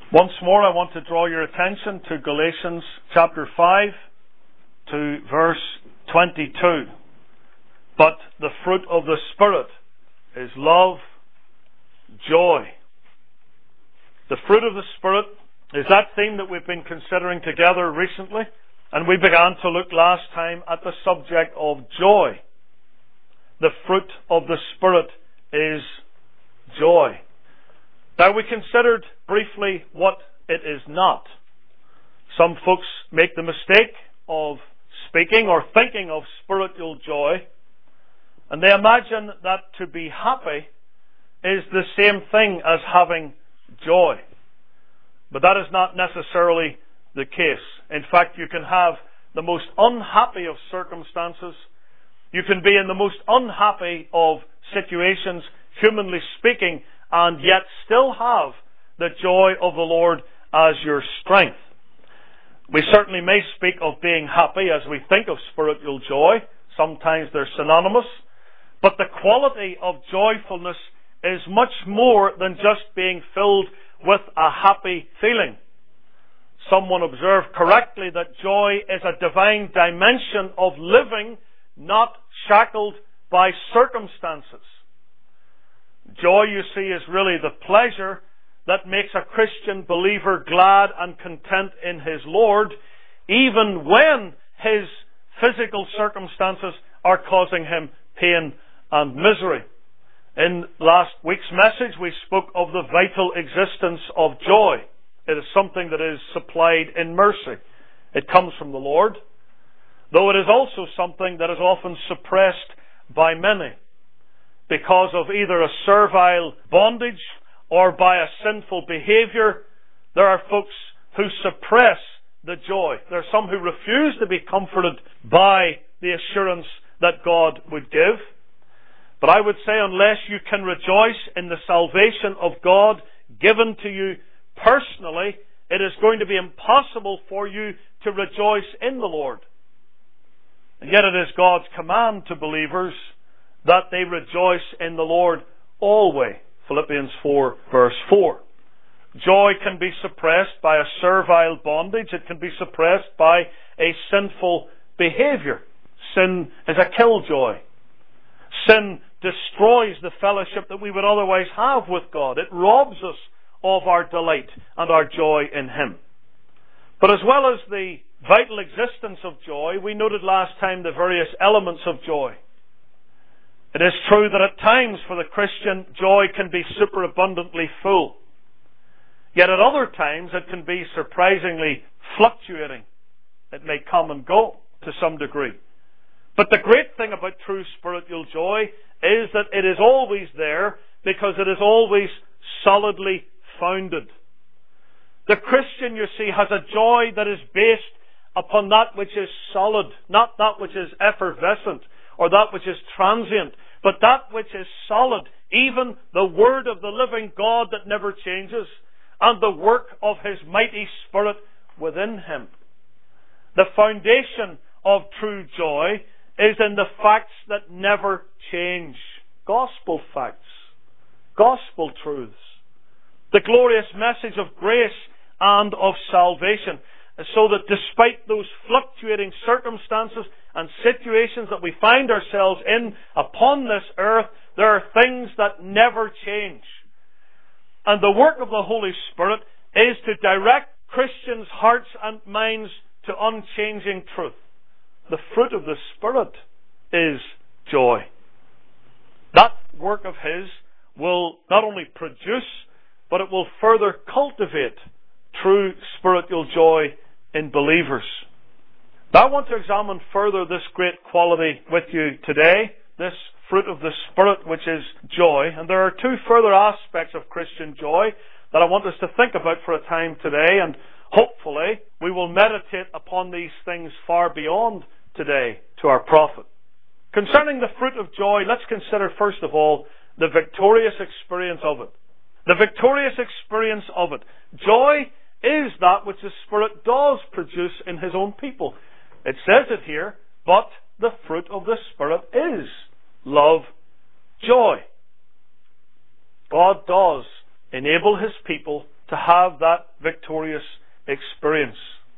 Once more, I want to draw your attention to Galatians chapter 5 to verse 22. But the fruit of the Spirit is love, joy. The fruit of the Spirit is that theme that we've been considering together recently, and we began to look last time at the subject of joy. The fruit of the Spirit is joy. Now, we considered briefly what it is not. Some folks make the mistake of speaking or thinking of spiritual joy, and they imagine that to be happy is the same thing as having joy. But that is not necessarily the case. In fact, you can have the most unhappy of circumstances. You can be in the most unhappy of situations, humanly speaking, and yet still have the joy of the Lord as your strength. We certainly may speak of being happy as we think of spiritual joy. Sometimes they're synonymous. But the quality of joyfulness is much more than just being filled with a happy feeling. Someone observed correctly that joy is a divine dimension of living, not shackled by circumstances. Joy, you see, is really the pleasure that makes a Christian believer glad and content in his Lord, even when his physical circumstances are causing him pain and misery. In last week's message, we spoke of the vital existence of joy. It is something that is supplied in mercy. It comes from the Lord, though it is also something that is often suppressed by many because of either a servile bondage or by a sinful behavior. There are folks who suppress the joy. There are some who refuse to be comforted by the assurance that God would give. But I would say, unless you can rejoice in the salvation of God given to you personally, it is going to be impossible for you to rejoice in the Lord. And yet it is God's command to believers that they rejoice in the Lord always. Philippians 4 verse 4. Joy can be suppressed by a servile bondage. It can be suppressed by a sinful behavior. Sin is a killjoy. Sin destroys the fellowship that we would otherwise have with God. It robs us of our delight and our joy in Him. But as well as the vital existence of joy, we noted last time the various elements of joy. It is true that at times for the Christian, joy can be superabundantly full. Yet at other times it can be surprisingly fluctuating. It may come and go to some degree. But the great thing about true spiritual joy is that it is always there because it is always solidly founded. The Christian, you see, has a joy that is based upon that which is solid, not that which is effervescent or that which is transient, but that which is solid, even the Word of the living God that never changes, and the work of His mighty Spirit within Him. The foundation of true joy is in the facts that never change. Gospel facts. Gospel truths. The glorious message of grace and of salvation. So that despite those fluctuating circumstances and situations that we find ourselves in upon this earth, there are things that never change. And the work of the Holy Spirit is to direct Christians' hearts and minds to unchanging truth. The fruit of the Spirit is joy. That work of His will not only produce, but it will further cultivate true spiritual joy in believers. Now I want to examine further this great quality with you today, this fruit of the Spirit, which is joy. And there are two further aspects of Christian joy that I want us to think about for a time today, and hopefully we will meditate upon these things far beyond today to our profit. Concerning the fruit of joy, let's consider first of all the victorious experience of it. The victorious experience of it. Joy is that which the Spirit does produce in His own people. It says it here, but the fruit of the Spirit is love, joy. God does enable His people to have that victorious experience.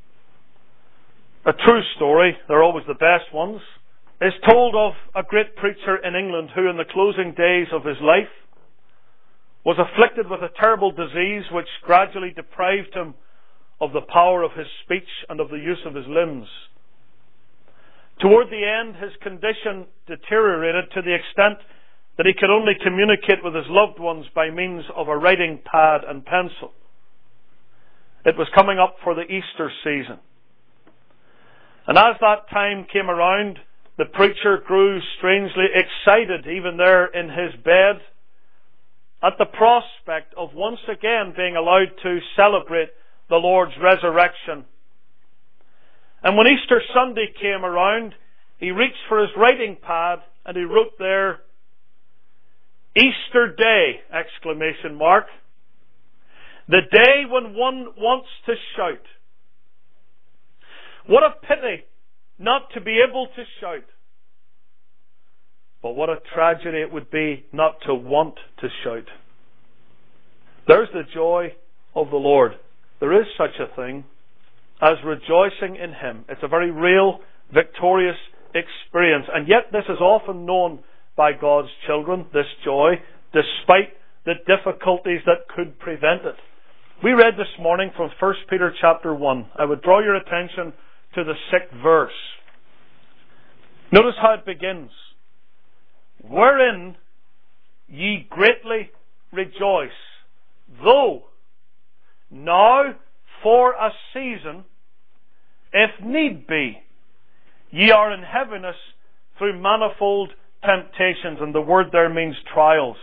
A true story, they're always the best ones, is told of a great preacher in England who in the closing days of his life was afflicted with a terrible disease which gradually deprived him of the power of his speech and of the use of his limbs. Toward the end, his condition deteriorated to the extent that he could only communicate with his loved ones by means of a writing pad and pencil. It was coming up for the Easter season. And as that time came around, the preacher grew strangely excited, even there in his bed, at the prospect of once again being allowed to celebrate the Lord's resurrection. And when Easter Sunday came around, he reached for his writing pad and he wrote there, "Easter Day!" exclamation mark. The day when one wants to shout. What a pity not to be able to shout. But what a tragedy it would be not to want to shout. There's the joy of the Lord. There is such a thing as rejoicing in Him. It's a very real, victorious experience. And yet this is often known by God's children, this joy, despite the difficulties that could prevent it. We read this morning from 1 Peter chapter 1. I would draw your attention to the 6th verse. Notice how it begins. "Wherein ye greatly rejoice, though now for a season, if need be, ye are in heaviness through manifold temptations." And the word there means trials.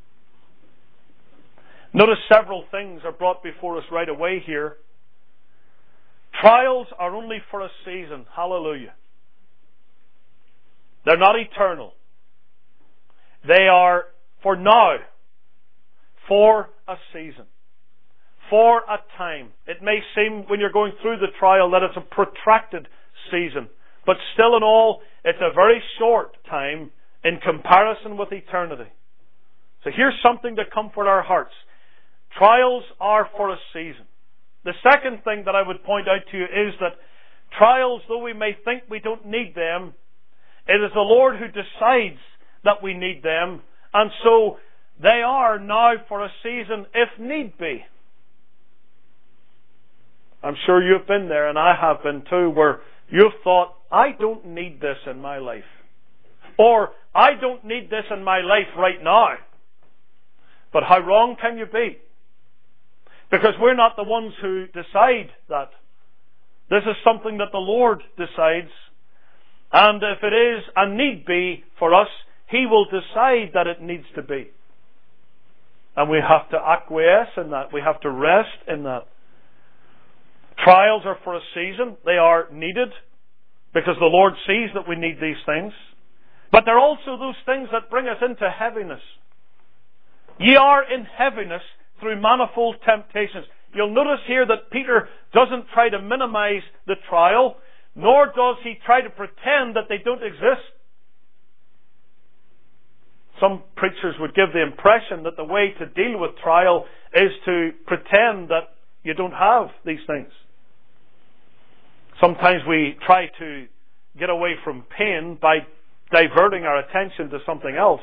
Notice several things are brought before us right away here. Trials are only for a season. Hallelujah. They're not eternal. They are for now, for a season, for a time. It may seem when you're going through the trial that it's a protracted season, but still in all, it's a very short time in comparison with eternity. So here's something to comfort our hearts. Trials are for a season. The second thing that I would point out to you is that trials, though we may think we don't need them, it is the Lord who decides that we need them, and so they are now for a season if need be. I'm sure you've been there, and I have been too, where you've thought, I don't need this in my life. Or, I don't need this in my life right now. But how wrong can you be? Because we're not the ones who decide that. This is something that the Lord decides. And if it is a need be for us, He will decide that it needs to be. And we have to acquiesce in that. We have to rest in that. Trials are for a season. They are needed because the Lord sees that we need these things. But they're also those things that bring us into heaviness. Ye are in heaviness through manifold temptations. You'll notice here that Peter doesn't try to minimize the trial, nor does he try to pretend that they don't exist. Some preachers would give the impression that the way to deal with trial is to pretend that you don't have these things. Sometimes we try to get away from pain by diverting our attention to something else.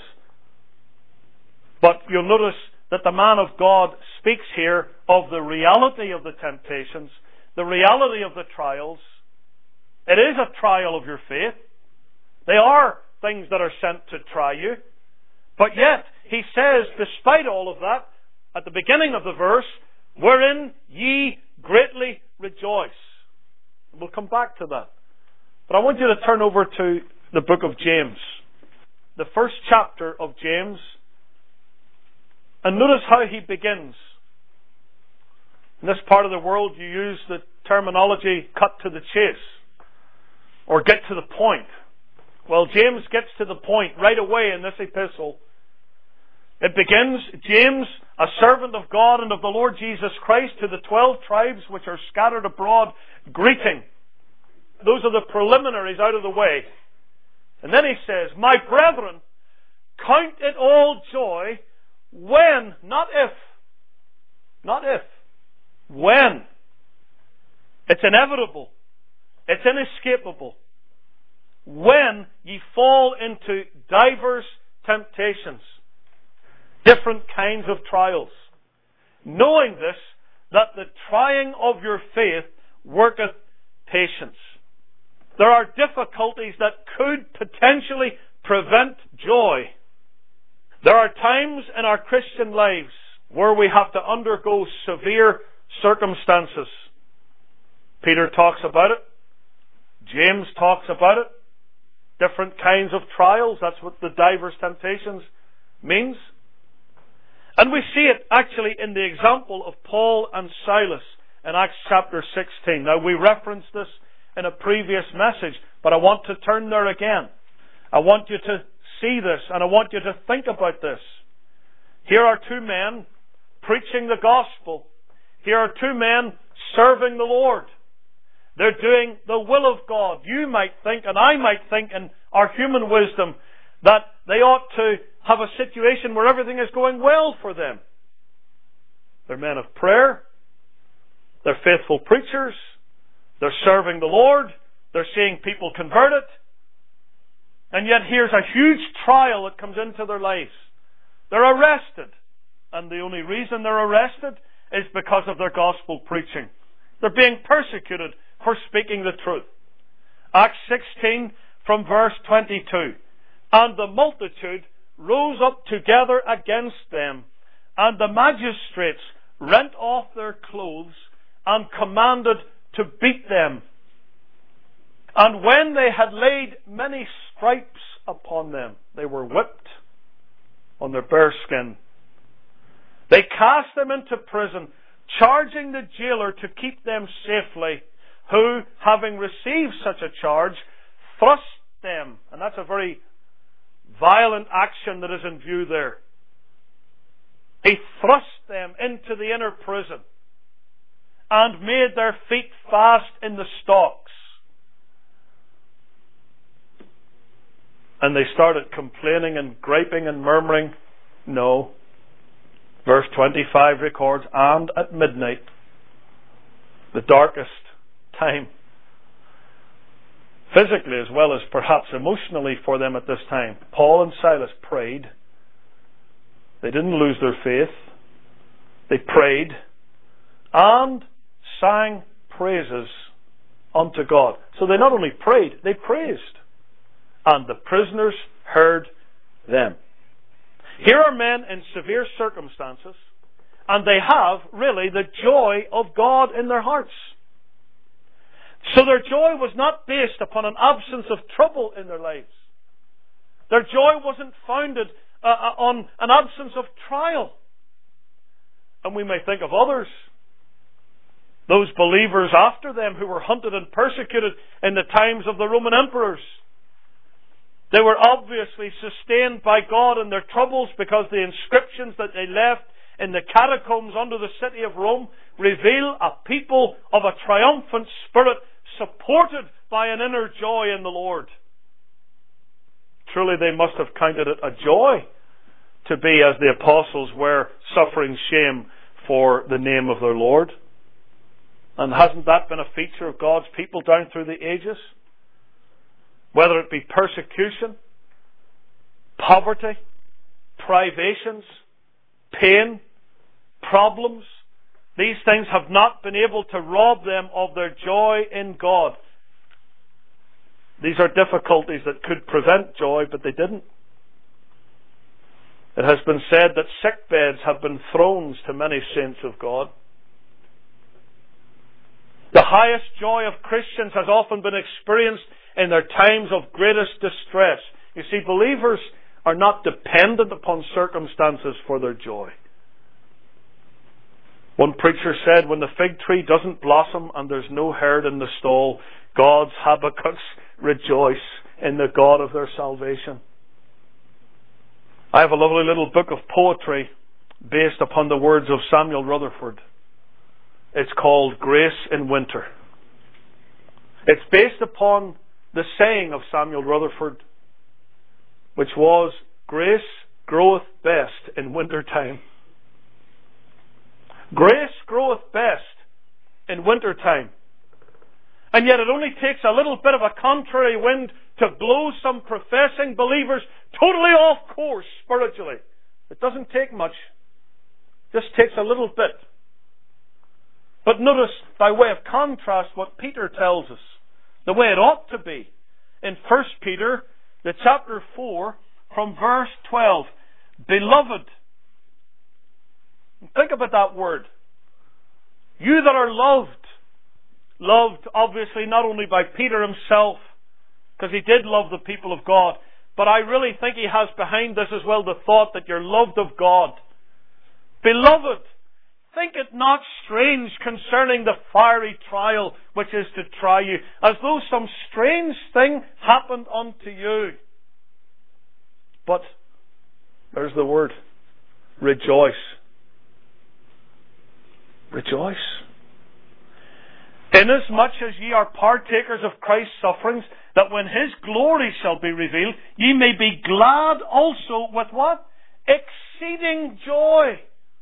But you'll notice that the man of God speaks here of the reality of the temptations, the reality of the trials. It is a trial of your faith. They are things that are sent to try you. But yet, he says, despite all of that, at the beginning of the verse, wherein ye greatly rejoice. We'll come back to that. But I want you to turn over to the book of James. The first chapter of James. And notice how he begins. In this part of the world, you use the terminology cut to the chase. Or get to the point. Well, James gets to the point right away in this epistle. It begins, James, a servant of God and of the Lord Jesus Christ, to the 12 tribes which are scattered abroad, greeting. Those are the preliminaries out of the way. And then he says, my brethren, count it all joy when, not if, not if. When. It's inevitable. It's inescapable. When ye fall into divers temptations, different kinds of trials, knowing this, that the trying of your faith worketh patience. There are difficulties that could potentially prevent joy. There are times in our Christian lives where we have to undergo severe circumstances. Peter talks about it. James talks about it. Different kinds of trials. That's what the diverse temptations means. And we see it actually in the example of Paul and Silas in Acts chapter 16. Now, we referenced this in a previous message, but I want to turn there again. I want you to see this, and I want you to think about this. Here are two men preaching the gospel. Here are two men serving the Lord. They're doing the will of God. You might think, and I might think in our human wisdom, that they ought to have a situation where everything is going well for them. They're men of prayer. They're faithful preachers. They're serving the Lord. They're seeing people converted. And yet here's a huge trial that comes into their lives. They're arrested. And the only reason they're arrested is because of their gospel preaching. They're being persecuted for speaking the truth. Acts 16 from verse 22. And the multitude rose up together against them, and the magistrates rent off their clothes and commanded to beat them. And when they had laid many stripes upon them, they were whipped on their bare skin. They cast them into prison, charging the jailer to keep them safely, who, having received such a charge, thrust them, and that's a very violent action that is in view there. He thrust them into the inner prison and made their feet fast in the stocks. And they started complaining and griping and murmuring. No. Verse 25 records, and at midnight, the darkest time, physically as well as perhaps emotionally for them at this time, Paul and Silas prayed. They didn't lose their faith. They prayed and sang praises unto God. So they not only prayed, they praised. And the prisoners heard them. Here are men in severe circumstances, and they have really the joy of God in their hearts. So their joy was not based upon an absence of trouble in their lives. Their joy wasn't founded on an absence of trial. And we may think of others, those believers after them who were hunted and persecuted in the times of the Roman emperors. They were obviously sustained by God in their troubles because the inscriptions that they left in the catacombs under the city of Rome reveal a people of a triumphant spirit supported by an inner joy in the Lord. Truly they must have counted it a joy to be, as the apostles were, suffering shame for the name of their Lord. And hasn't that been a feature of God's people down through the ages? Whether it be persecution, poverty, privations, pain, problems, these things have not been able to rob them of their joy in God. These are difficulties that could prevent joy, but they didn't. It has been said that sick beds have been thrones to many saints of God. The highest joy of Christians has often been experienced in their times of greatest distress. You see, believers are not dependent upon circumstances for their joy. One preacher said, when the fig tree doesn't blossom and there's no herd in the stall, God's Habakkuk's rejoice in the God of their salvation. I have a lovely little book of poetry based upon the words of Samuel Rutherford. It's called Grace in Winter. It's based upon the saying of Samuel Rutherford, which was, grace groweth best in winter time. Grace groweth best in winter time. And yet it only takes a little bit of a contrary wind to blow some professing believers totally off course spiritually. It doesn't take much. It just takes a little bit. But notice, by way of contrast, what Peter tells us, the way it ought to be. In 1 Peter, the chapter 4, from verse 12. Beloved. Think about that word. You that are loved. Loved, obviously, not only by Peter himself, because he did love the people of God, but I really think he has behind this as well the thought that you're loved of God. Beloved, think it not strange concerning the fiery trial which is to try you, as though some strange thing happened unto you. But, there's the word, rejoice. Rejoice. Inasmuch as ye are partakers of Christ's sufferings, that when His glory shall be revealed, ye may be glad also with what? Exceeding joy.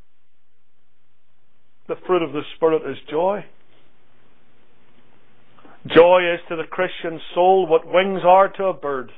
The fruit of the Spirit is joy. Joy is to the Christian soul what wings are to a bird.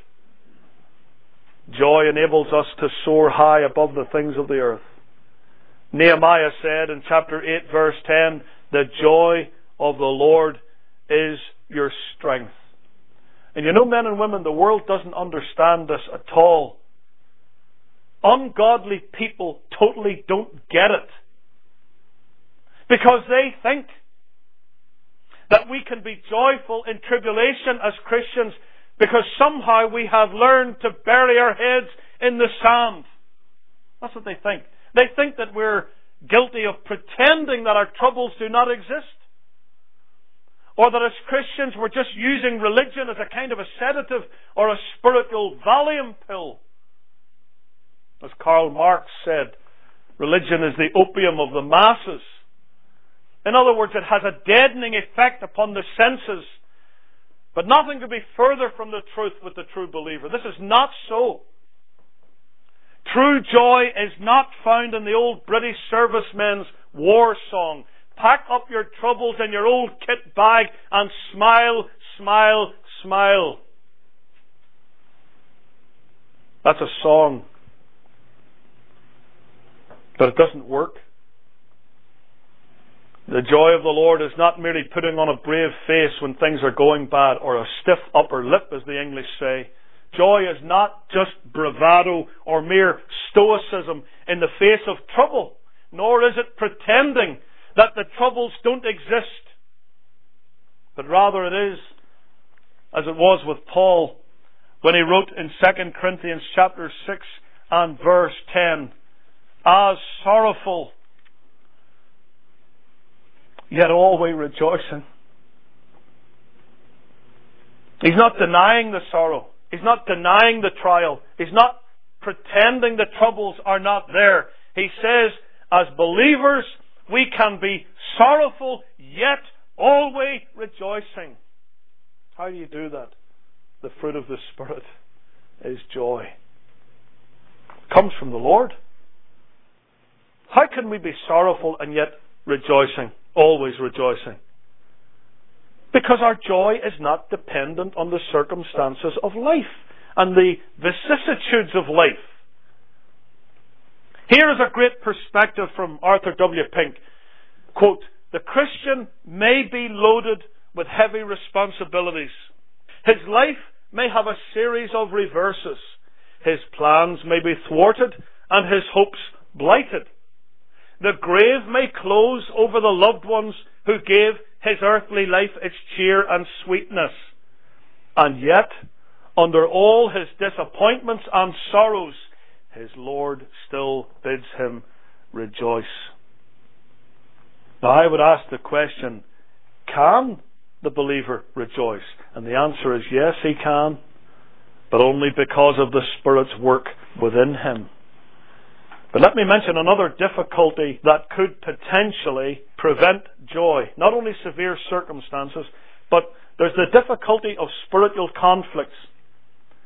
Joy enables us to soar high above the things of the earth. Nehemiah said in chapter 8 verse 10, the joy of the Lord is your strength. And you know, men and women, the world doesn't understand this at all. Ungodly people totally don't get it. Because they think that we can be joyful in tribulation as Christians because somehow we have learned to bury our heads in the sand. That's what they think. They think that we're guilty of pretending that our troubles do not exist. Or that as Christians we're just using religion as a kind of a sedative or a spiritual Valium pill. As Karl Marx said, religion is the opium of the masses. In other words, it has a deadening effect upon the senses. But nothing could be further from the truth with the true believer. This is not so. True joy is not found in the old British servicemen's war song. Pack up your troubles in your old kit bag and smile, smile, smile. That's a song. But it doesn't work. The joy of the Lord is not merely putting on a brave face when things are going bad, or a stiff upper lip, as the English say. Joy is not just bravado or mere stoicism in the face of trouble, nor is it pretending that the troubles don't exist. But rather it is, as it was with Paul, when he wrote in 2 Corinthians chapter 6 and verse 10, as sorrowful, yet always rejoicing. He's not denying the sorrow. He's not denying the trial. He's not pretending the troubles are not there. He says, as believers, we can be sorrowful, yet always rejoicing. How do you do that? The fruit of the Spirit is joy. It comes from the Lord. How can we be sorrowful and yet rejoicing? Always rejoicing. Because our joy is not dependent on the circumstances of life and the vicissitudes of life. Here is a great perspective from Arthur W. Pink. Quote, the Christian may be loaded with heavy responsibilities. His life may have a series of reverses. His plans may be thwarted and his hopes blighted. The grave may close over the loved ones who gave his earthly life its cheer and sweetness. And yet, under all his disappointments and sorrows, his Lord still bids him rejoice. Now I would ask the question, can the believer rejoice? And the answer is yes, he can, but only because of the Spirit's work within him. But let me mention another difficulty that could potentially prevent joy. Not only severe circumstances, but there's the difficulty of spiritual conflicts.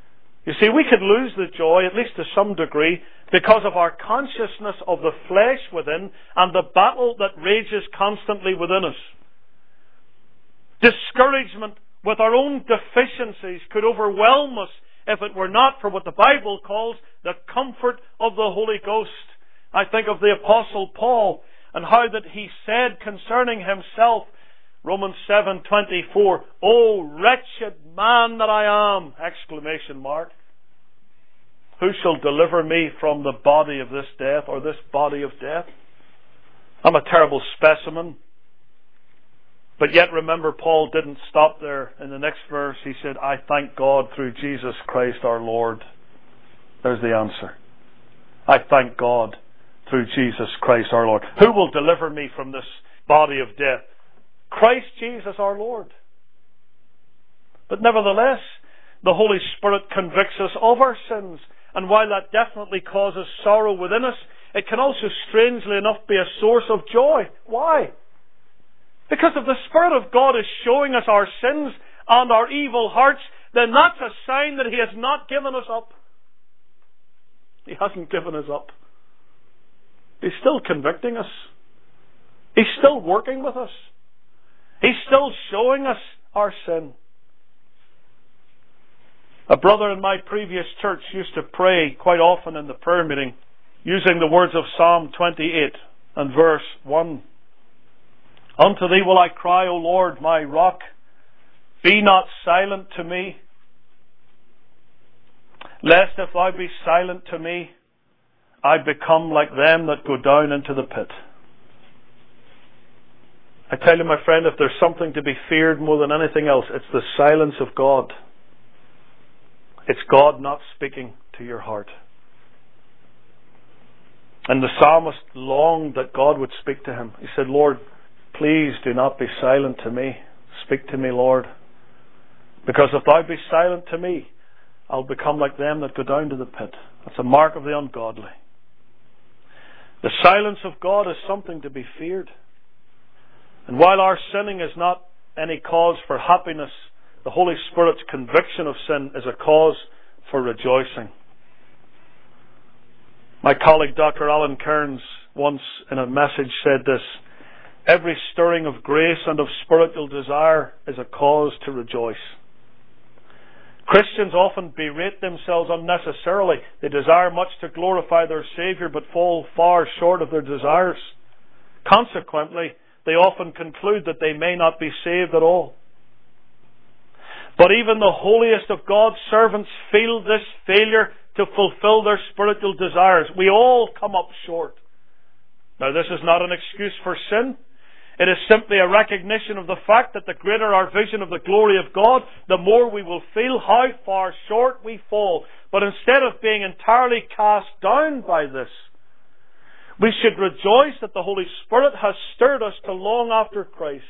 You see, we could lose the joy, at least to some degree, because of our consciousness of the flesh within and the battle that rages constantly within us. Discouragement with our own deficiencies could overwhelm us if it were not for what the Bible calls the comfort of the Holy Ghost. I think of the Apostle Paul and how that he said concerning himself, Romans 7:24, "O wretched man that I am!" exclamation mark. Who shall deliver me from the body of this death, or this body of death? I'm a terrible specimen. But yet remember, Paul didn't stop there. In the next verse he said, "I thank God through Jesus Christ our Lord." There's the answer. I thank God through Jesus Christ our Lord. Who will deliver me from this body of death? Christ Jesus our Lord. But nevertheless, the Holy Spirit convicts us of our sins. And while that definitely causes sorrow within us, it can also, strangely enough, be a source of joy. Why? Because if the Spirit of God is showing us our sins and our evil hearts, then that's a sign that He has not given us up. He hasn't given us up. He's still convicting us. He's still working with us. He's still showing us our sin. A brother in my previous church used to pray quite often in the prayer meeting using the words of Psalm 28 and verse 1. "Unto Thee will I cry, O Lord, my rock. Be not silent to me. Lest if Thou be silent to me, I become like them that go down into the pit." I tell you, my friend, if there's something to be feared more than anything else, it's the silence of God. It's God not speaking to your heart. And the psalmist longed that God would speak to him. He said, "Lord, please do not be silent to me. Speak to me, Lord. Because if Thou be silent to me, I'll become like them that go down to the pit." That's a mark of the ungodly. The silence of God is something to be feared. And while our sinning is not any cause for happiness, the Holy Spirit's conviction of sin is a cause for rejoicing. My colleague Dr. Alan Kearns once in a message said this: "Every stirring of grace and of spiritual desire is a cause to rejoice." Christians often berate themselves unnecessarily. They desire much to glorify their Saviour but fall far short of their desires. Consequently, they often conclude that they may not be saved at all. But even the holiest of God's servants feel this failure to fulfill their spiritual desires. We all come up short. Now, this is not an excuse for sin. It is simply a recognition of the fact that the greater our vision of the glory of God, the more we will feel how far short we fall. But instead of being entirely cast down by this, we should rejoice that the Holy Spirit has stirred us to long after Christ.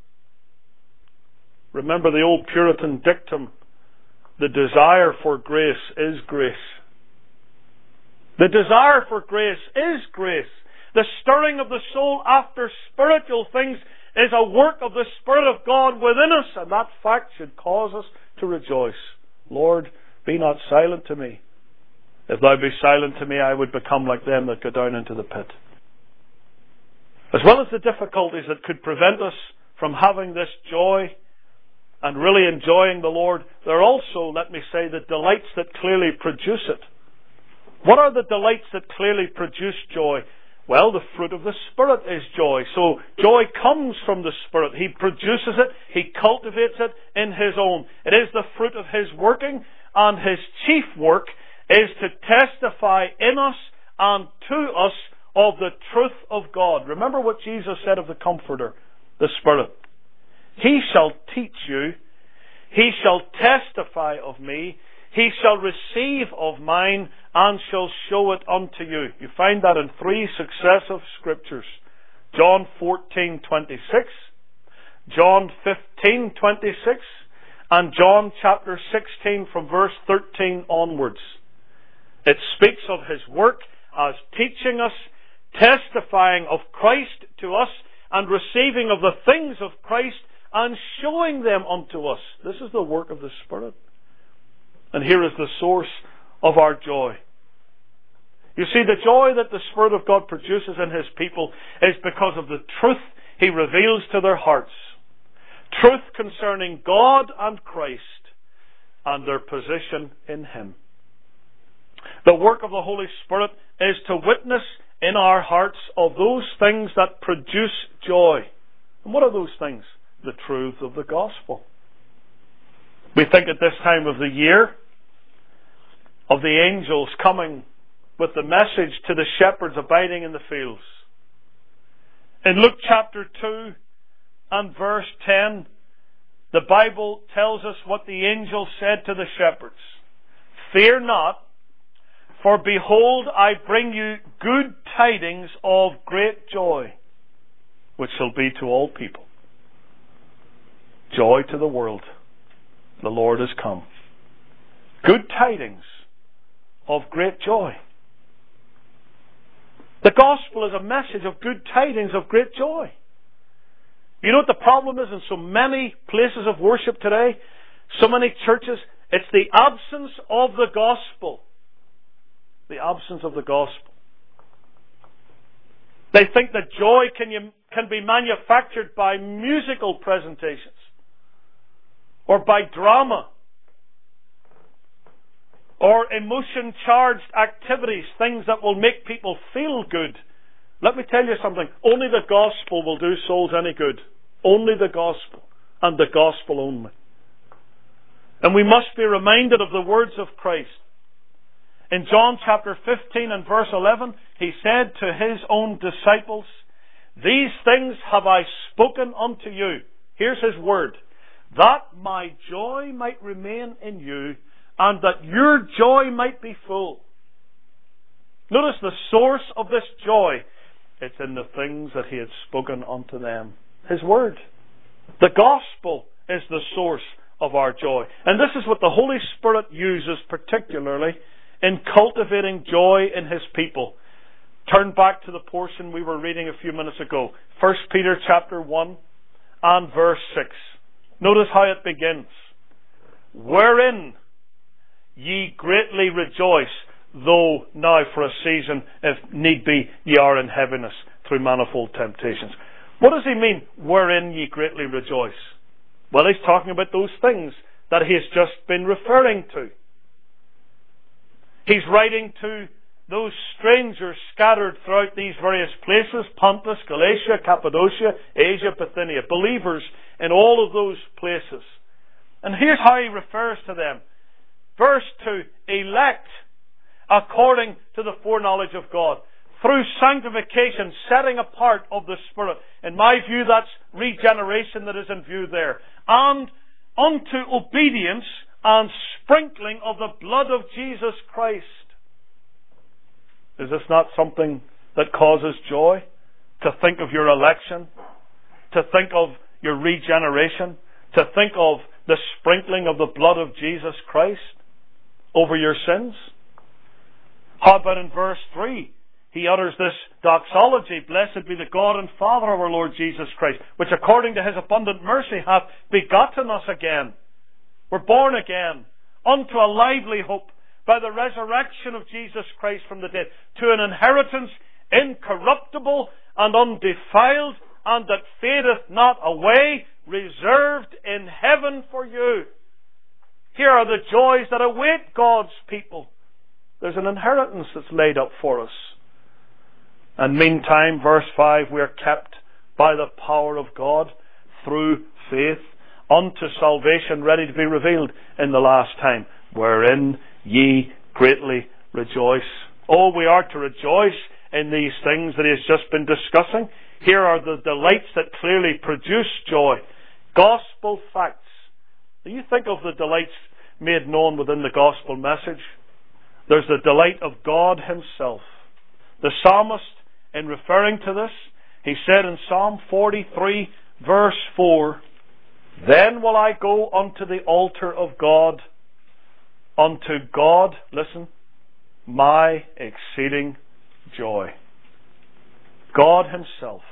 Remember the old Puritan dictum, the desire for grace is grace. The desire for grace is grace. The stirring of the soul after spiritual things is a work of the Spirit of God within us, and that fact should cause us to rejoice. "Lord, be not silent to me. If Thou be silent to me, I would become like them that go down into the pit." As well as the difficulties that could prevent us from having this joy and really enjoying the Lord, there are also, let me say, the delights that clearly produce it. What are the delights that clearly produce joy? Well, the fruit of the Spirit is joy. So joy comes from the Spirit. He produces it. He cultivates it in His own. It is the fruit of His working, and His chief work is to testify in us and to us of the truth of God. Remember what Jesus said of the Comforter, the Spirit. "He shall teach you, He shall testify of me, He shall receive of mine, and shall show it unto you." You find that in 3 successive scriptures. John 14:26, John 15:26, and John chapter 16 from verse 13 onwards. It speaks of His work as teaching us, testifying of Christ to us, and receiving of the things of Christ and showing them unto us. This is the work of the Spirit. And here is the source of our joy. You see, the joy that the Spirit of God produces in His people is because of the truth He reveals to their hearts. Truth concerning God and Christ and their position in Him. The work of the Holy Spirit is to witness in our hearts of those things that produce joy. And what are those things? The truth of the gospel. We think at this time of the year of the angels coming with the message to the shepherds abiding in the fields. In Luke chapter 2 and verse 10, the Bible tells us what the angel said to the shepherds. Fear not, for behold, I bring you good tidings of great joy, which shall be to all people. Joy to the world. The Lord has come. Good tidings of great joy. The gospel is a message of good tidings of great joy. You know what the problem is in so many places of worship today? So many churches, it's the absence of the gospel. The absence of the gospel. They think that joy can be manufactured by musical presentations or by drama or emotion-charged activities, things that will make people feel good. Let me tell you something. Only the gospel will do souls any good. Only the gospel, and the gospel only. And we must be reminded of the words of Christ. In John chapter 15 and verse 11, He said to His own disciples, "These things have I spoken unto you." Here's His word. "That my joy might remain in you, and that your joy might be full." Notice the source of this joy. It's in the things that He had spoken unto them. His word. The gospel is the source of our joy. And this is what the Holy Spirit uses particularly in cultivating joy in His people. Turn back to the portion we were reading a few minutes ago. 1 Peter chapter 1 and verse 6. Notice how it begins. "Wherein ye greatly rejoice, though now for a season, if need be, ye are in heaviness through manifold temptations." What does he mean, wherein ye greatly rejoice? Well, he's talking about those things that he has just been referring to. He's writing to those strangers scattered throughout these various places, Pontus, Galatia, Cappadocia, Asia, Bithynia, believers in all of those places. And here's how he refers to them. Verse 2, elect according to the foreknowledge of God, through sanctification, setting apart of the Spirit. In my view, that's regeneration that is in view there. And unto obedience and sprinkling of the blood of Jesus Christ. Is this not something that causes joy? To think of your election, to think of your regeneration, to think of the sprinkling of the blood of Jesus Christ over your sins? How about in verse 3? He utters this doxology, "Blessed be the God and Father of our Lord Jesus Christ, which according to His abundant mercy hath begotten us again." We're born again unto a lively hope by the resurrection of Jesus Christ from the dead, to an inheritance incorruptible and undefiled, and that fadeth not away, reserved in heaven for you. Here are the joys that await God's people. There's an inheritance that's laid up for us. And meantime, verse 5, we are kept by the power of God through faith unto salvation, ready to be revealed in the last time, wherein ye greatly rejoice. Oh, we are to rejoice in these things that he has just been discussing. Here are the delights that clearly produce joy. Gospel facts. Do you think of the delights made known within the gospel message? There's the delight of God Himself. The psalmist, in referring to this, he said in Psalm 43, verse 4, "Then will I go unto the altar of God, unto God," listen, "my exceeding joy." God Himself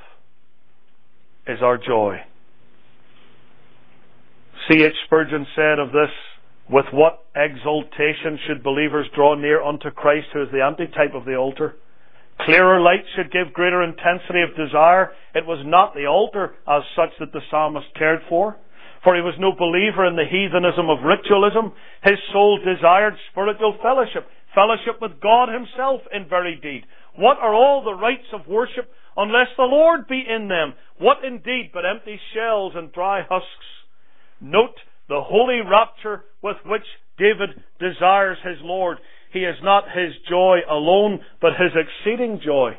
is our joy. C.H. Spurgeon said of this With what exaltation should believers draw near unto Christ, who is the antitype of the altar? Clearer light should give greater intensity of desire. It was not the altar as such that the psalmist cared for he was no believer in the heathenism of ritualism. His soul desired spiritual fellowship, fellowship with God Himself in very deed. What are all the rites of worship unless the Lord be in them? What indeed but empty shells and dry husks? Note the holy rapture with which David desires his Lord. He is not his joy alone, but his exceeding joy.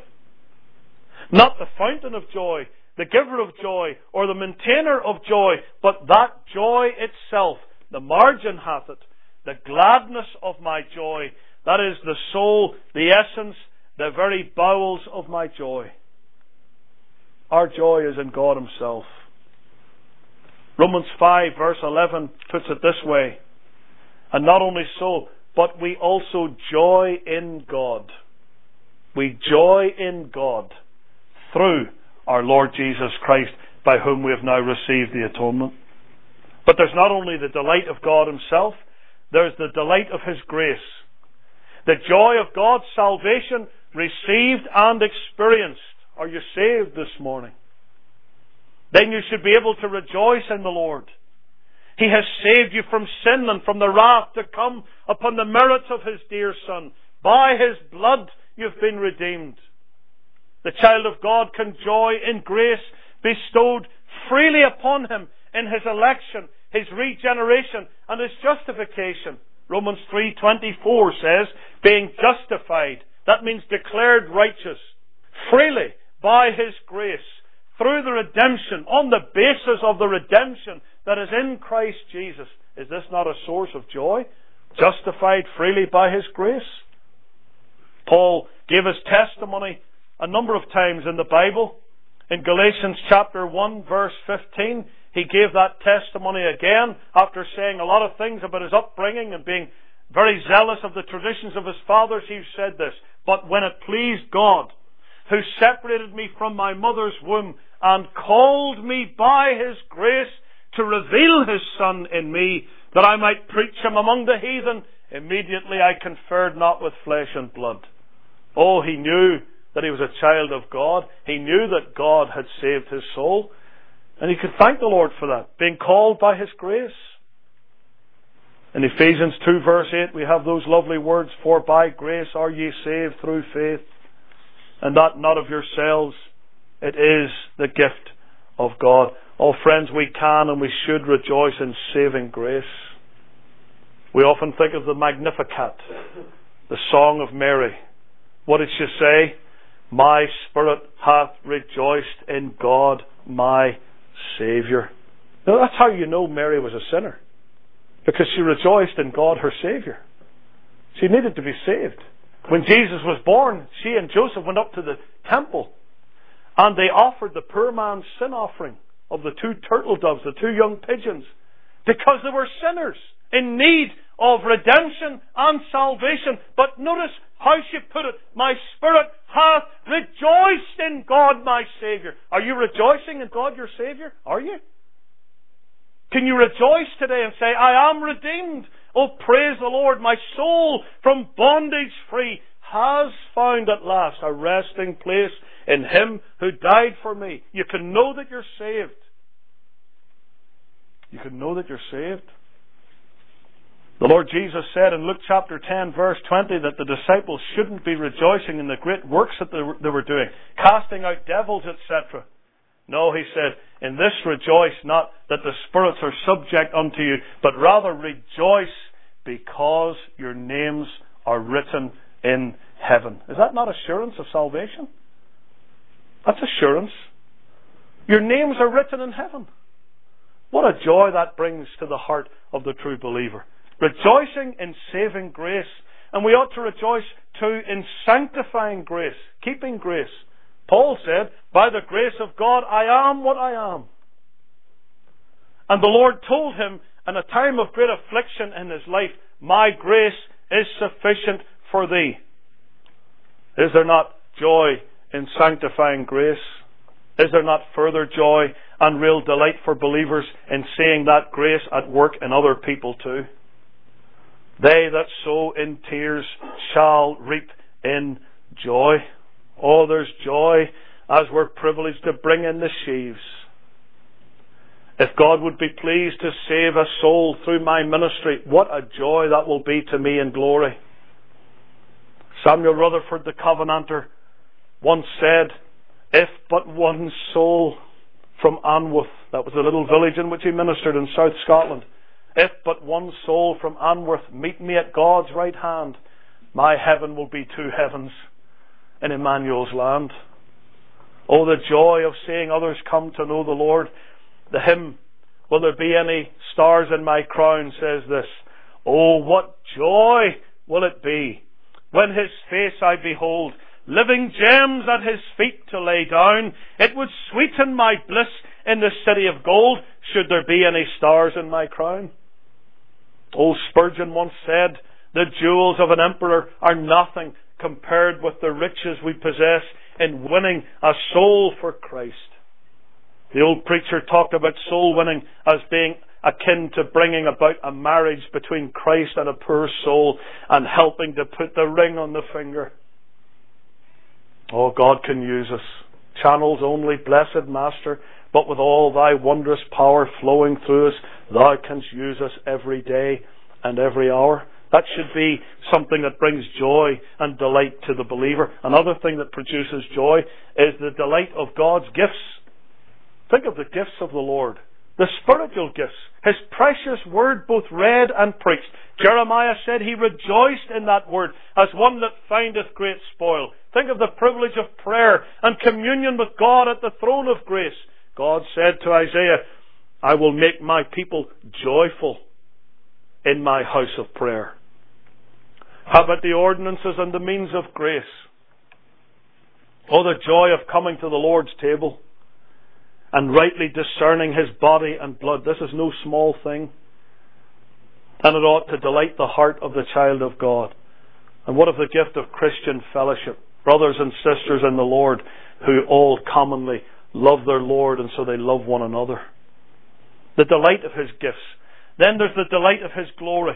Not the fountain of joy, the giver of joy, or the maintainer of joy, but that joy itself. The margin hath it, the gladness of my joy. That is the soul, the essence, the very bowels of my joy. Our joy is in God Himself. Romans 5 verse 11 puts it this way. And not only so, but we also joy in God. We joy in God through our Lord Jesus Christ, by whom we have now received the atonement. But there's not only the delight of God Himself, there's the delight of His grace. The joy of God's salvation received and experienced. Are you saved this morning? Then you should be able to rejoice in the Lord. He has saved you from sin and from the wrath to come upon the merits of His dear Son. By His blood you've been redeemed. The child of God can joy in grace bestowed freely upon him in His election, His regeneration, and His justification. Romans 3:24 says, being justified, that means declared righteous, freely by His grace, through the redemption, on the basis of the redemption that is in Christ Jesus. Is this not a source of joy? Justified freely by His grace? Paul gave his testimony a number of times in the Bible. In Galatians chapter 1 verse 15, he gave that testimony again after saying a lot of things about his upbringing and being very zealous of the traditions of his fathers. He said this, but when it pleased God, who separated me from my mother's womb and called me by His grace to reveal His Son in me, that I might preach Him among the heathen, immediately I conferred not with flesh and blood. Oh, he knew that he was a child of God. He knew that God had saved his soul. And he could thank the Lord for that, being called by His grace. In Ephesians 2 verse 8 we have those lovely words, for by grace are ye saved through faith, and that not of yourselves, it is the gift of God. Oh friends, we can and we should rejoice in saving grace. We often think of the Magnificat, the song of Mary. What did she say? My spirit hath rejoiced in God my Saviour. Now that's how you know Mary was a sinner. Because she rejoiced in God her Saviour. She needed to be saved. When Jesus was born, she and Joseph went up to the temple and they offered the poor man's sin offering of the 2 turtle doves, the 2 young pigeons, because they were sinners in need of redemption and salvation. But notice how she put it, my spirit hath rejoiced in God my Saviour. Are you rejoicing in God your Saviour? Are you? Can you rejoice today and say, I am redeemed? Oh, praise the Lord, my soul from bondage free has found at last a resting place in Him who died for me. You can know that you're saved. You can know that you're saved. The Lord Jesus said in Luke chapter 10 verse 20 that the disciples shouldn't be rejoicing in the great works that they were doing, casting out devils, etc. No, He said, in this rejoice not that the spirits are subject unto you, but rather rejoice because your names are written in heaven. Is that not assurance of salvation? That's assurance. Your names are written in heaven. What a joy that brings to the heart of the true believer. Rejoicing in saving grace. And we ought to rejoice too in sanctifying grace, keeping grace. Paul said, by the grace of God I am what I am. And the Lord told him in a time of great affliction in his life, my grace is sufficient for thee. Is there not joy in sanctifying grace? Is there not further joy and real delight for believers in seeing that grace at work in other people too? They that sow in tears shall reap in joy. Oh, there's joy as we're privileged to bring in the sheaves. If God would be pleased to save a soul through my ministry, what a joy that will be to me in glory. Samuel Rutherford, the Covenanter, once said, if but one soul from Anwoth, that was a little village in which he ministered in South Scotland, if but one soul from Anwoth meet me at God's right hand, my heaven will be two heavens in Emmanuel's land. Oh, the joy of seeing others come to know the Lord. The hymn, will there be any stars in my crown, says this. Oh, what joy will it be when his face I behold, living gems at his feet to lay down. It would sweeten my bliss in the city of gold, should there be any stars in my crown. Old Spurgeon once said, the jewels of an emperor are nothing compared with the riches we possess in winning a soul for Christ. The old preacher talked about soul winning as being akin to bringing about a marriage between Christ and a poor soul and helping to put the ring on the finger. Oh, God can use us. Channels only, blessed Master, but with all thy wondrous power flowing through us, thou canst use us every day and every hour. That should be something that brings joy and delight to the believer. Another thing that produces joy is the delight of God's gifts. Think of the gifts of the Lord, the spiritual gifts, His precious word both read and preached. Jeremiah said he rejoiced in that word as one that findeth great spoil. Think of the privilege of prayer and communion with God at the throne of grace. God said to Isaiah, I will make my people joyful in my house of prayer. How about the ordinances and the means of grace? Oh, the joy of coming to the Lord's table and rightly discerning His body and blood. This is no small thing. And it ought to delight the heart of the child of God. And what of the gift of Christian fellowship? Brothers and sisters in the Lord who all commonly love their Lord, and so they love one another. The delight of His gifts. Then there's the delight of His glory.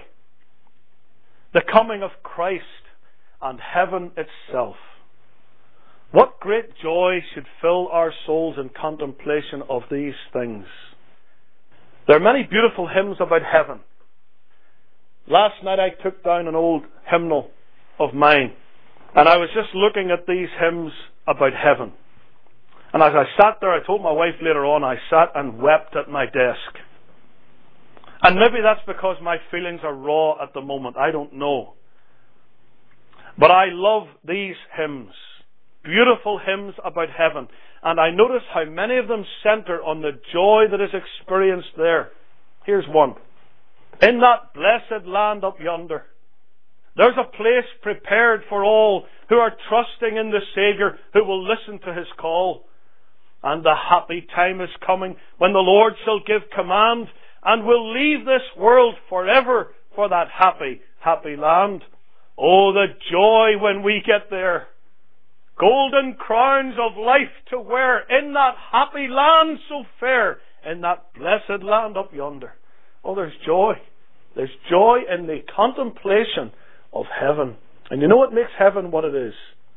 The coming of Christ and heaven itself. What great joy should fill our souls in contemplation of these things. There are many beautiful hymns about heaven. Last night I took down an old hymnal of mine, and I was just looking at these hymns about heaven. And as I sat there, I told my wife later on, I sat and wept at my desk. And maybe that's because my feelings are raw at the moment. I don't know. But I love these hymns. Beautiful hymns about heaven. And I notice how many of them center on the joy that is experienced there. Here's one. In that blessed land up yonder, there's a place prepared for all who are trusting in the Saviour, who will listen to His call. And the happy time is coming when the Lord shall give command, and will leave this world forever for that happy, happy land. Oh, the joy when we get there. Golden crowns of life to wear in that happy land so fair, in that blessed land up yonder. Oh, there's joy. There's joy in the contemplation of heaven. And you know what makes heaven what it is?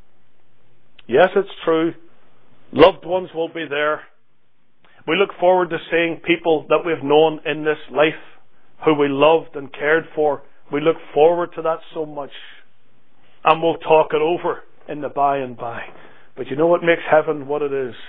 Yes, it's true. Loved ones will be there. We look forward to seeing people that we've known in this life, who we loved and cared for. We look forward to that so much. And we'll talk it over in the by and by. But you know what makes heaven what it is?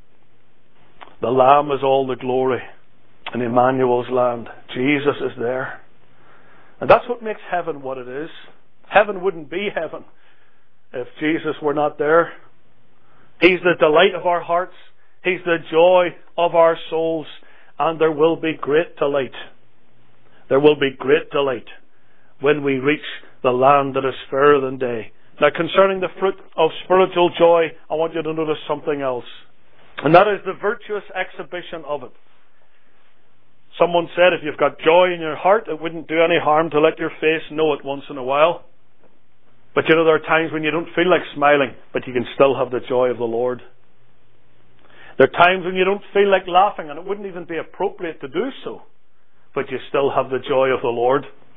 The Lamb is all the glory in Emmanuel's land. Jesus is there. And that's what makes heaven what it is. Heaven wouldn't be heaven if Jesus were not there. He's the delight of our hearts. He's the joy of our souls. And there will be great delight. There will be great delight when we reach the land that is fairer than day. Now, concerning the fruit of spiritual joy, I want you to notice something else. And that is the virtuous exhibition of it. Someone said if you've got joy in your heart, it wouldn't do any harm to let your face know it once in a while. But you know, there are times when you don't feel like smiling, but you can still have the joy of the Lord. There are times when you don't feel like laughing, and it wouldn't even be appropriate to do so, but you still have the joy of the Lord.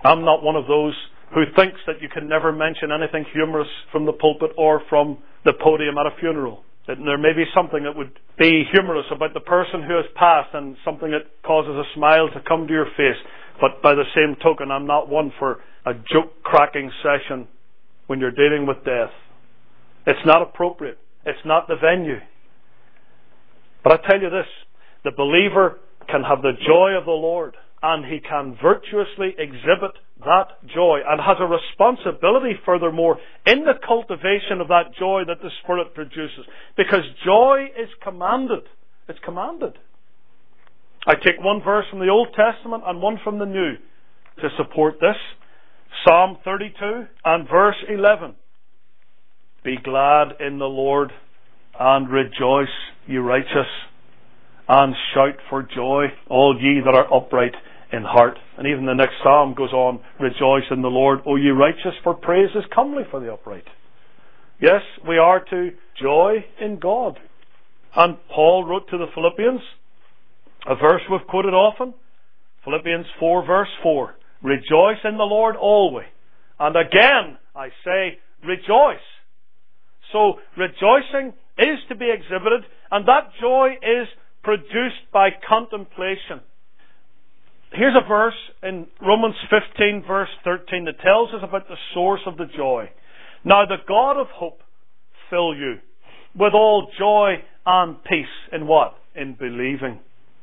I'm not one of those who thinks that you can never mention anything humorous from the pulpit or from the podium at a funeral. That there may be something that would be humorous about the person who has passed and something that causes a smile to come to your face. But by the same token, I'm not one for a joke-cracking session when you're dealing with death. It's not appropriate. It's not the venue. But I tell you this, the believer can have the joy of the Lord, and he can virtuously exhibit that joy, and has a responsibility furthermore in the cultivation of that joy that the Spirit produces. Because joy is commanded. It's commanded. I take one verse from the Old Testament and one from the New to support this. Psalm 32 and verse 11. Be glad in the Lord and rejoice, ye righteous, and shout for joy, all ye that are upright in heart. And even the next psalm goes on, rejoice in the Lord, O ye righteous, for praise is comely for the upright. Yes, we are to joy in God. And Paul wrote to the Philippians, a verse we've quoted often, Philippians 4 verse 4, rejoice in the Lord always. And again, I say, rejoice. So, rejoicing is to be exhibited, and that joy is produced by contemplation. Here's a verse in Romans 15 verse 13 that tells us about the source of the joy. Now the God of hope fill you with all joy and peace in what? In believing.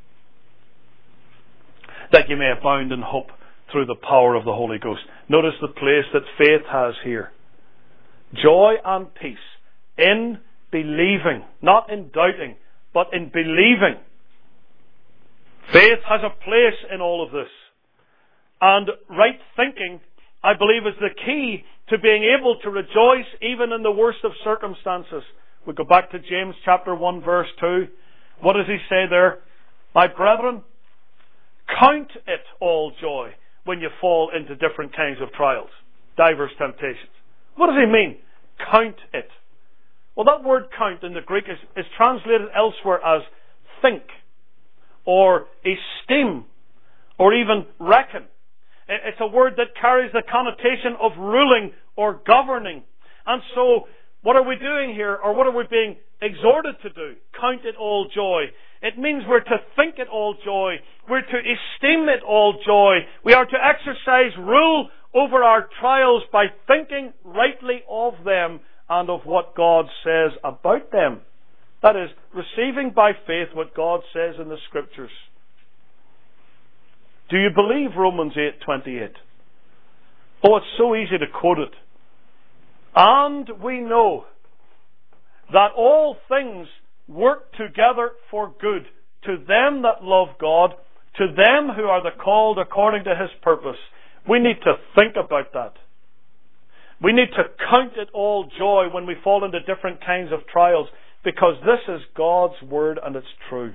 That you may abound in hope through the power of the Holy Ghost. Notice the place that faith has here. Joy and peace in believing, not in doubting, but in believing. Faith has a place in all of this. And right thinking, I believe, is the key to being able to rejoice even in the worst of circumstances. We go back to James chapter 1 verse 2. What does he say there? My brethren, count it all joy when you fall into different kinds of trials, diverse temptations. What does he mean? Count it. Well, that word count in the Greek is translated elsewhere as think, or esteem, or even reckon. It's a word that carries the connotation of ruling or governing. And so, what are we doing here, or what are we being exhorted to do? Count it all joy. It means we're to think it all joy. We're to esteem it all joy. We are to exercise rule over our trials by thinking rightly of them and of what God says about them. That is, receiving by faith what God says in the Scriptures. Do you believe Romans 8:28? Oh, it's so easy to quote it. And we know that all things work together for good to them that love God, to them who are the called according to His purpose. We need to think about that. We need to count it all joy when we fall into different kinds of trials, because this is God's Word and it's true.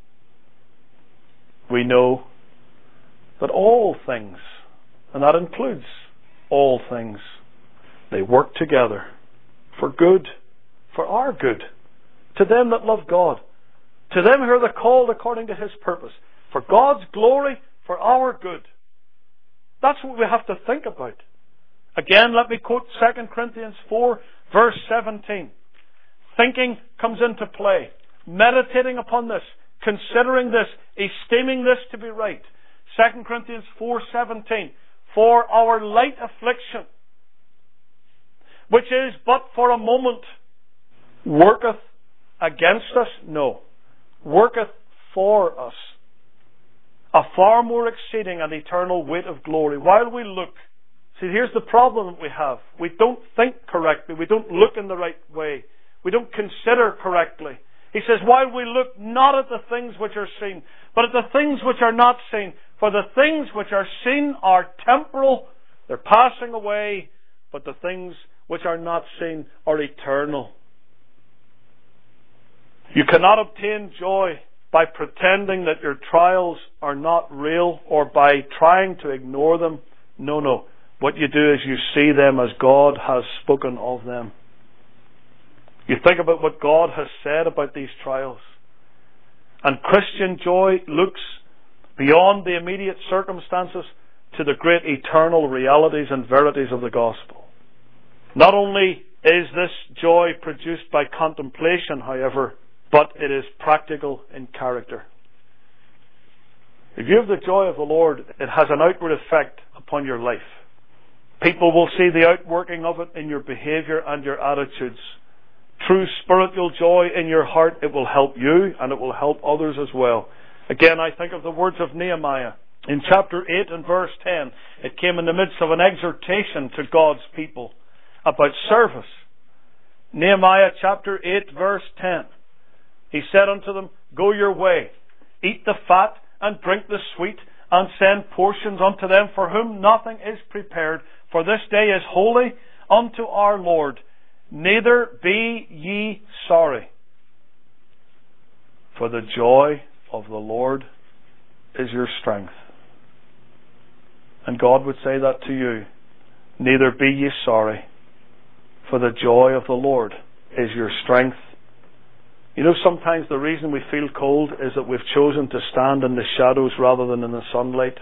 We know that all things, and that includes all things, they work together for good, for our good, to them that love God, to them who are the called according to His purpose, for God's glory, for our good. That's what we have to think about. Again, let me quote 2 Corinthians 4, verse 17. Thinking comes into play. Meditating upon this, considering this, esteeming this to be right. 2 Corinthians 4:17. For our light affliction, which is but for a moment, worketh against us? No. Worketh for us a far more exceeding and eternal weight of glory. While we look, see, here's the problem that we have. We don't think correctly. We don't look in the right way. We don't consider correctly. He says, while we look not at the things which are seen, but at the things which are not seen. For the things which are seen are temporal, they're passing away, but the things which are not seen are eternal. You cannot obtain joy by pretending that your trials are not real or by trying to ignore them. No. What you do is you see them as God has spoken of them. You think about what God has said about these trials. And Christian joy looks beyond the immediate circumstances to the great eternal realities and verities of the gospel. Not only is this joy produced by contemplation, however, but it is practical in character. If you have the joy of the Lord, it has an outward effect upon your life. People will see the outworking of it in your behavior and your attitudes. True spiritual joy in your heart, it will help you and it will help others as well. Again, I think of the words of Nehemiah. In chapter 8 and verse 10, it came in the midst of an exhortation to God's people about service. Nehemiah chapter 8 verse 10. He said unto them, Go your way, eat the fat and drink the sweet, and send portions unto them for whom nothing is prepared. For this day is holy unto our Lord. Neither be ye sorry. For the joy of the Lord is your strength. And God would say that to you. Neither be ye sorry. For the joy of the Lord is your strength. You know, sometimes the reason we feel cold is that we've chosen to stand in the shadows rather than in the sunlight.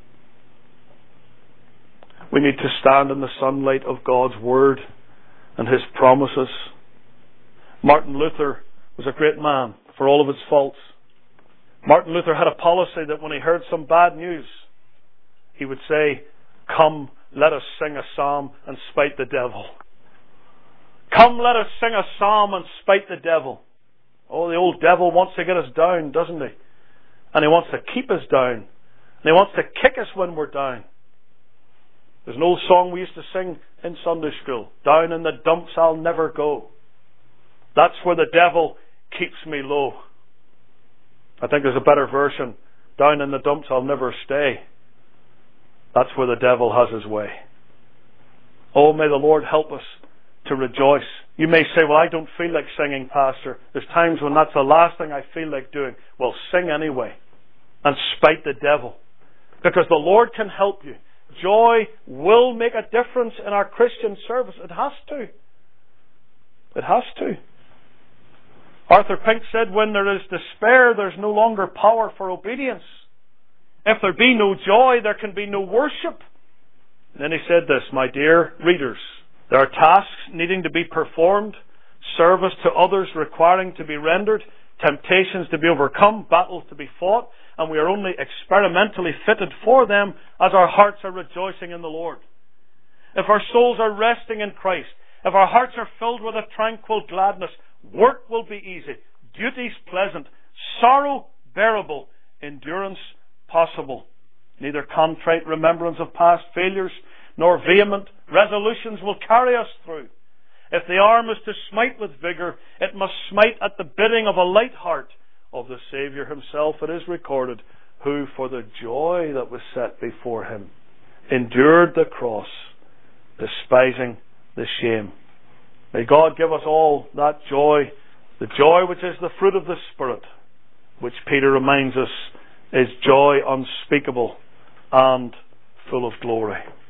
We need to stand in the sunlight of God's Word and His promises. Martin Luther was a great man for all of his faults. Martin Luther had a policy that when he heard some bad news, he would say, Come, let us sing a psalm and spite the devil. Come, let us sing a psalm and spite the devil. Oh, the old devil wants to get us down, doesn't he? And he wants to keep us down. And he wants to kick us when we're down. There's an old song we used to sing in Sunday school. Down in the dumps I'll never go. That's where the devil keeps me low. I think there's a better version. Down in the dumps I'll never stay. That's where the devil has his way. Oh, may the Lord help us to rejoice. You may say, well, I don't feel like singing, Pastor. There's times when that's the last thing I feel like doing. Well, sing anyway and spite the devil, because the Lord can help you. Joy will make a difference in our Christian service. It has to. It has to. Arthur Pink said, when there is despair, there's no longer power for obedience. If there be no joy, there can be no worship. And then he said this, my dear readers, there are tasks needing to be performed, service to others requiring to be rendered, temptations to be overcome, battles to be fought, and we are only experimentally fitted for them as our hearts are rejoicing in the Lord. If our souls are resting in Christ, if our hearts are filled with a tranquil gladness, work will be easy, duties pleasant, sorrow bearable, endurance possible. Neither contrite remembrance of past failures nor vehement resolutions will carry us through. If the arm is to smite with vigour, it must smite at the bidding of a light heart. Of the Saviour Himself it is recorded, who for the joy that was set before Him endured the cross, despising the shame. May God give us all that joy, the joy which is the fruit of the Spirit, which Peter reminds us is joy unspeakable and full of glory.